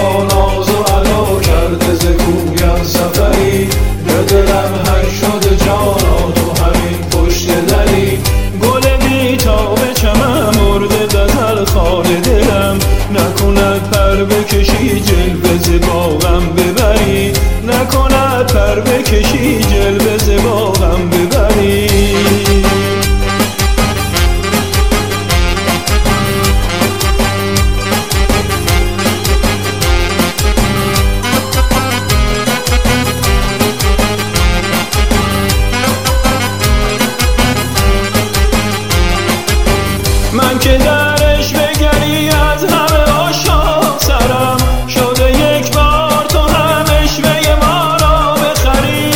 با ناز و ادا کرده ز کویم سفری، به دلم حک شده جانا تو همین پشت دری. گل بی‌تاب چمن مرده غزل خال دلم، نکند پر بکشی جلوه ز باغم ببری، نکند پر بکشی جلوه ز باغم ببری. من که درش بگری از همه عاشق سرم، شده یک بار تو هم عشوه ما را بخری.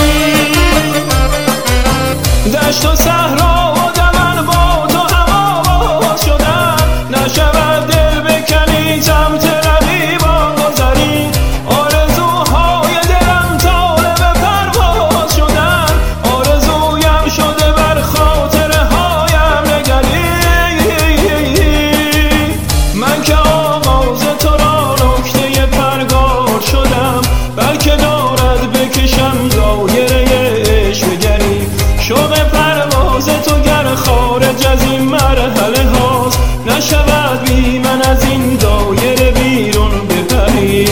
دشت و صحرا و دمن با تو هم آواز شدن، نشود دل بکنی سمت رقیبان گذری. آرزوهای دلم طالب پرواز شدن، آرزویم شده بر خاطره هایم نگری. من که آغاز تو را نکته پرگار شدم، بلکه دارد بکشم دایره عشوه‌گری. شوق پرواز تو گر خارج از این مرحله هاست، نشود بی من از این دایره بیرون بپری.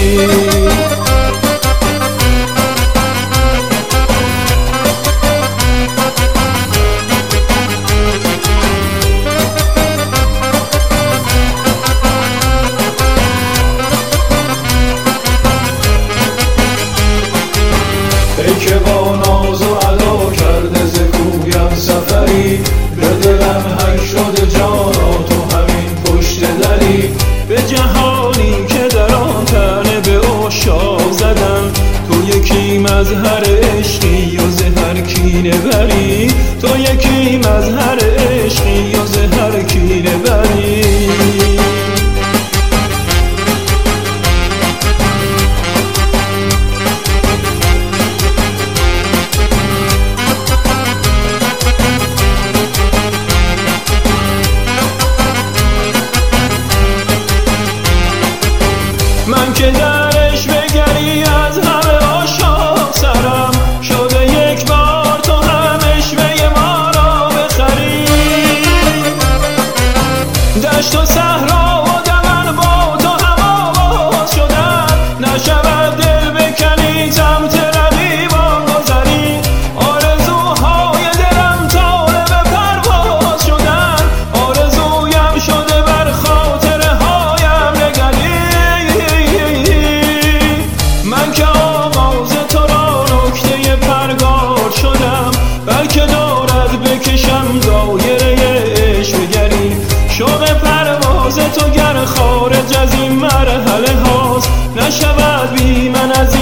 ای که با ناز و ادا کرده ز کویم سفری، به دلم حک شده جانا تو همین پشت دری. به جهانی که در آن طعنه به عشاق زدن، تو یکی مظهر عشقی و زهر کینه بری، تو یکی مظهر عشقی و زهر کینه بری. من که درش بگری از همه عاشق سرم، شده یک بار تو هم عشوه ما را بخری. دشت و صحرا و دمن با تو هم آواز شدن، نشود دل بکنی سمت رقیبان گذری. آرزوهای دلم طالب پرواز شدن، آرزویم شده بر خاطره هایم نگری. من که آغاز تو را نکته پرگار شدم، بلکه دارد بکشم دایره عشوه‌گری. شوق پرواز تو گر خارج از این مرحله هاست، نشود بی من از